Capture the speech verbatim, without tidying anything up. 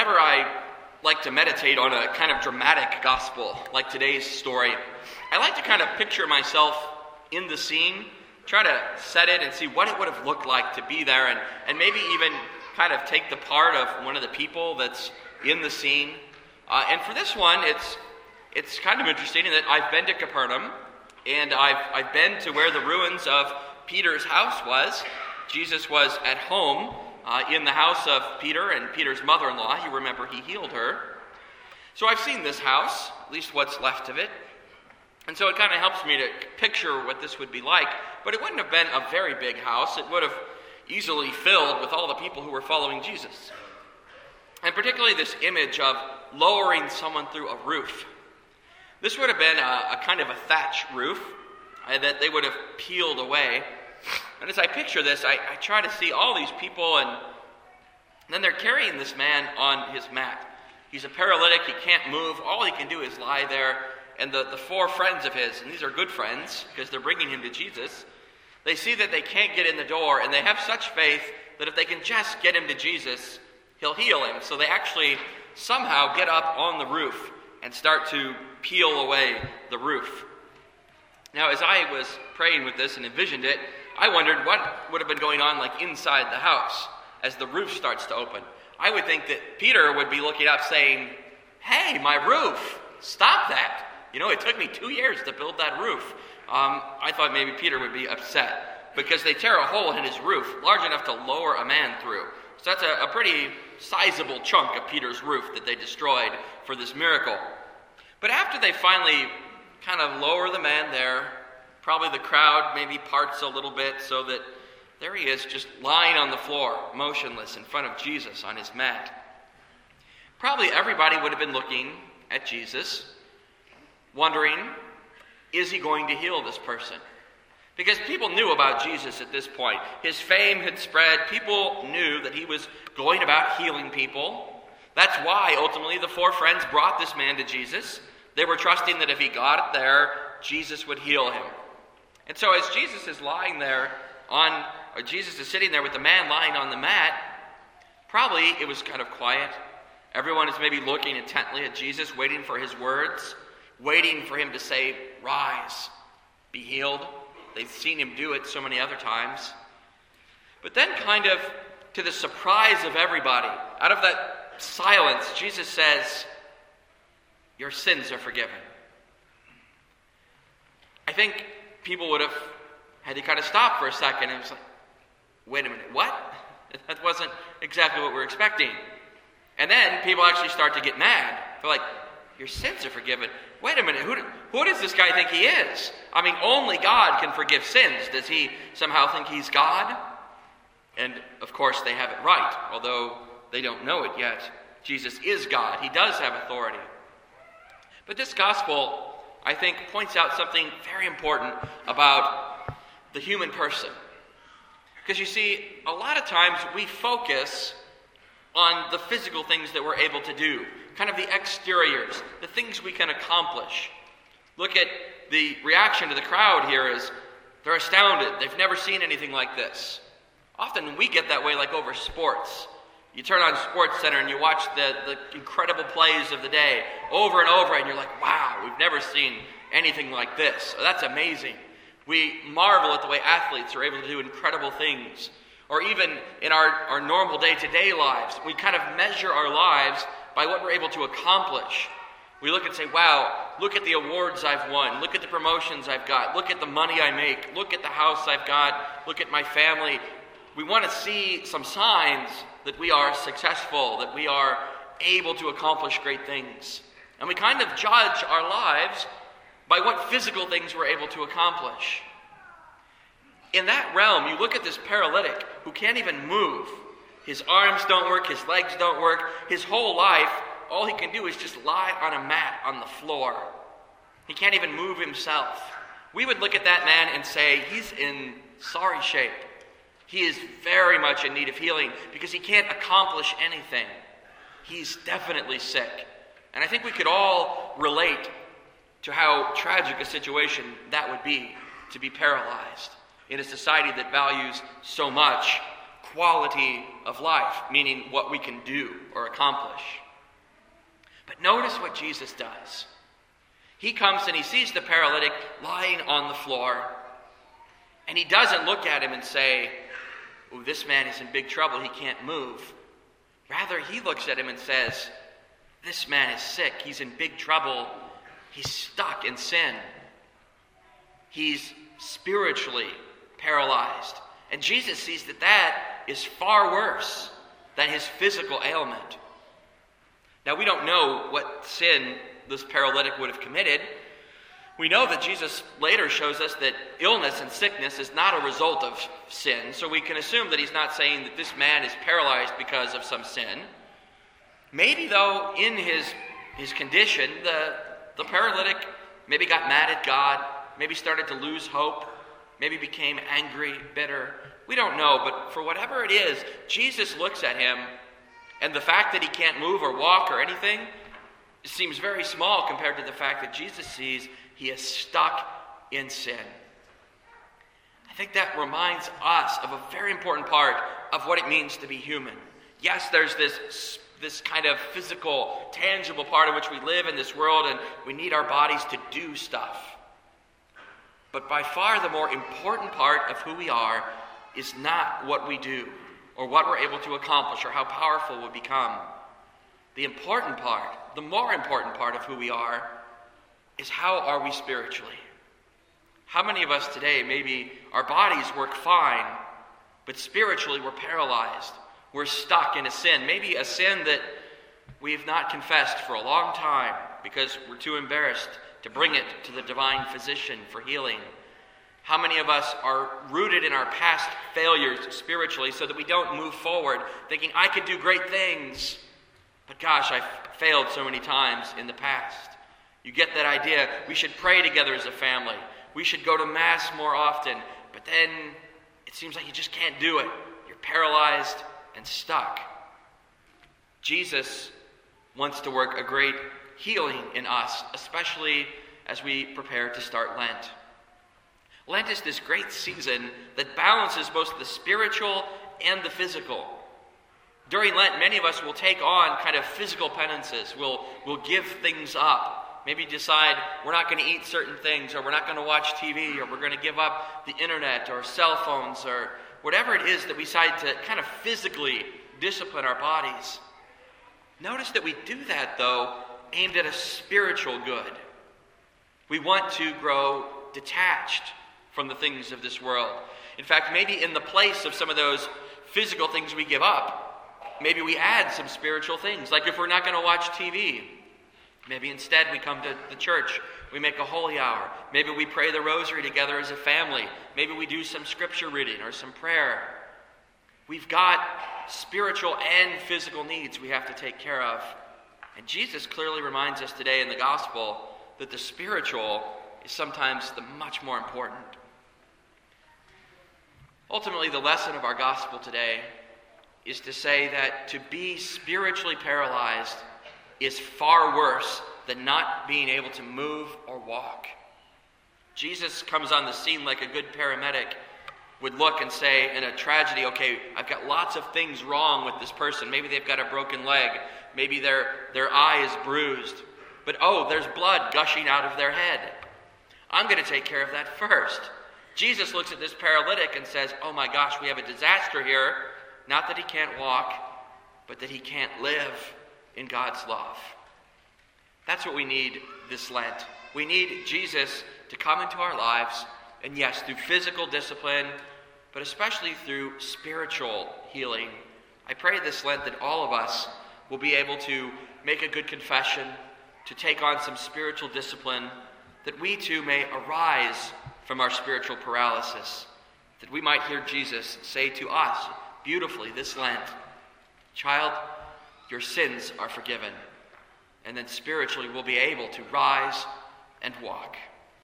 whenever I like to meditate on a kind of dramatic gospel, like today's story, I like to kind of picture myself in the scene, try to set it and see what it would have looked like to be there, and, and maybe even kind of take the part of one of the people that's in the scene. Uh, and for this one, it's it's kind of interesting in that I've been to Capernaum, and I've I've been to where the ruins of Peter's house was. Jesus was at home uh, in the house of Peter and Peter's mother-in-law. You remember he healed her. So I've seen this house, at least what's left of it. And so it kind of helps me to picture what this would be like. But it wouldn't have been a very big house. It would have easily filled with all the people who were following Jesus. And particularly this image of lowering someone through a roof. This would have been a, a kind of a thatch roof uh, that they would have peeled away. And as I picture this, I, I try to see all these people, and then they're carrying this man on his mat. He's a paralytic, he can't move, all he can do is lie there. And the, the four friends of his, and these are good friends, because they're bringing him to Jesus, they see that they can't get in the door, and they have such faith that if they can just get him to Jesus, he'll heal him. So they actually somehow get up on the roof and start to peel away the roof. Now, as I was praying with this and envisioned it, I wondered what would have been going on like inside the house as the roof starts to open. I would think that Peter would be looking up saying, "Hey, my roof, stop that. You know, it took me two years to build that roof." Um, I thought maybe Peter would be upset because they tear a hole in his roof large enough to lower a man through. So that's a, a pretty sizable chunk of Peter's roof that they destroyed for this miracle. But after they finally kind of lower the man there, probably the crowd maybe parts a little bit so that there he is just lying on the floor, motionless in front of Jesus on his mat. Probably everybody would have been looking at Jesus, wondering, is he going to heal this person? Because people knew about Jesus at this point. His fame had spread. People knew that he was going about healing people. That's why, ultimately, the four friends brought this man to Jesus. They were trusting that if he got it there, Jesus would heal him. And so as Jesus is lying there on, or Jesus is sitting there with the man lying on the mat, probably it was kind of quiet. Everyone is maybe looking intently at Jesus, waiting for his words, waiting for him to say, "Rise, be healed." They've seen him do it so many other times. But then kind of to the surprise of everybody, out of that silence, Jesus says, "Your sins are forgiven." I think people would have had to kind of stop for a second and it was like, wait a minute, what? That wasn't exactly what we're expecting. And then people actually start to get mad. They're like, "Your sins are forgiven. Wait a minute, who, who does this guy think he is? I mean, only God can forgive sins. Does he somehow think he's God?" And of course they have it right, although they don't know it yet. Jesus is God. He does have authority. But this gospel, I think, points out something very important about the human person. Because you see, a lot of times we focus on the physical things that we're able to do, kind of the exteriors, the things we can accomplish. Look at the reaction to the crowd here is they're astounded. They've never seen anything like this. Often we get that way like over sports. You turn on Sports Center and you watch the, the incredible plays of the day over and over, and you're like, wow, we've never seen anything like this. Oh, that's amazing. We marvel at the way athletes are able to do incredible things. Or even in our, our normal day-to-day lives, we kind of measure our lives by what we're able to accomplish. We look and say, wow, look at the awards I've won. Look at the promotions I've got. Look at the money I make. Look at the house I've got. Look at my family. We want to see some signs that we are successful, that we are able to accomplish great things. And we kind of judge our lives by what physical things we're able to accomplish. In that realm, you look at this paralytic who can't even move. His arms don't work, his legs don't work. His whole life, all he can do is just lie on a mat on the floor. He can't even move himself. We would look at that man and say, he's in sorry shape. He is very much in need of healing because he can't accomplish anything. He's definitely sick. And I think we could all relate to how tragic a situation that would be, to be paralyzed in a society that values so much quality of life, meaning what we can do or accomplish. But notice what Jesus does. He comes and he sees the paralytic lying on the floor, and he doesn't look at him and say, "Oh, this man is in big trouble, he can't move." Rather, he looks at him and says, "This man is sick, he's in big trouble, he's stuck in sin. He's spiritually paralyzed." And Jesus sees that that is far worse than his physical ailment. Now, we don't know what sin this paralytic would have committed. We know that Jesus later shows us that illness and sickness is not a result of sin, so we can assume that he's not saying that this man is paralyzed because of some sin. Maybe, though, in his, his condition, the, the paralytic maybe got mad at God, maybe started to lose hope, maybe became angry, bitter. We don't know, but for whatever it is, Jesus looks at him, and the fact that he can't move or walk or anything seems very small compared to the fact that Jesus sees he is stuck in sin. I think that reminds us of a very important part of what it means to be human. Yes, there's this, this kind of physical, tangible part in which we live in this world, and we need our bodies to do stuff. But by far the more important part of who we are is not what we do, or what we're able to accomplish, or how powerful we become. The important part, the more important part of who we are, is how are we spiritually? How many of us today, maybe our bodies work fine, but spiritually we're paralyzed. We're stuck in a sin, maybe a sin that we've not confessed for a long time because we're too embarrassed to bring it to the divine physician for healing. How many of us are rooted in our past failures spiritually so that we don't move forward thinking, I could do great things, but gosh, I've failed so many times in the past. You get that idea. We should pray together as a family. We should go to Mass more often, but then it seems like you just can't do it. You're paralyzed and stuck. Jesus wants to work a great healing in us, especially as we prepare to start Lent. Lent is this great season that balances both the spiritual and the physical. During Lent, many of us will take on kind of physical penances. We'll, we'll give things up. Maybe decide we're not going to eat certain things, or we're not going to watch T V, or we're going to give up the internet or cell phones, or whatever it is that we decide to kind of physically discipline our bodies. Notice that we do that, though, aimed at a spiritual good. We want to grow detached from the things of this world. In fact, maybe in the place of some of those physical things we give up, maybe we add some spiritual things. Like if we're not going to watch T V, maybe instead we come to the church, we make a holy hour. Maybe we pray the rosary together as a family. Maybe we do some scripture reading or some prayer. We've got spiritual and physical needs we have to take care of. And Jesus clearly reminds us today in the gospel that the spiritual is sometimes the much more important. Ultimately, the lesson of our gospel today is to say that to be spiritually paralyzed is far worse than not being able to move or walk. Jesus comes on the scene like a good paramedic would look and say in a tragedy, okay, I've got lots of things wrong with this person. Maybe they've got a broken leg. Maybe their, their eye is bruised. But oh, there's blood gushing out of their head. I'm going to take care of that first. Jesus looks at this paralytic and says, oh my gosh, we have a disaster here. Not that he can't walk, but that he can't live in God's love. That's what we need this Lent. We need Jesus to come into our lives, and yes, through physical discipline, but especially through spiritual healing. I pray this Lent that all of us will be able to make a good confession, to take on some spiritual discipline, that we too may arise from our spiritual paralysis, that we might hear Jesus say to us beautifully this Lent, child, your sins are forgiven. And then spiritually we'll be able to rise and walk.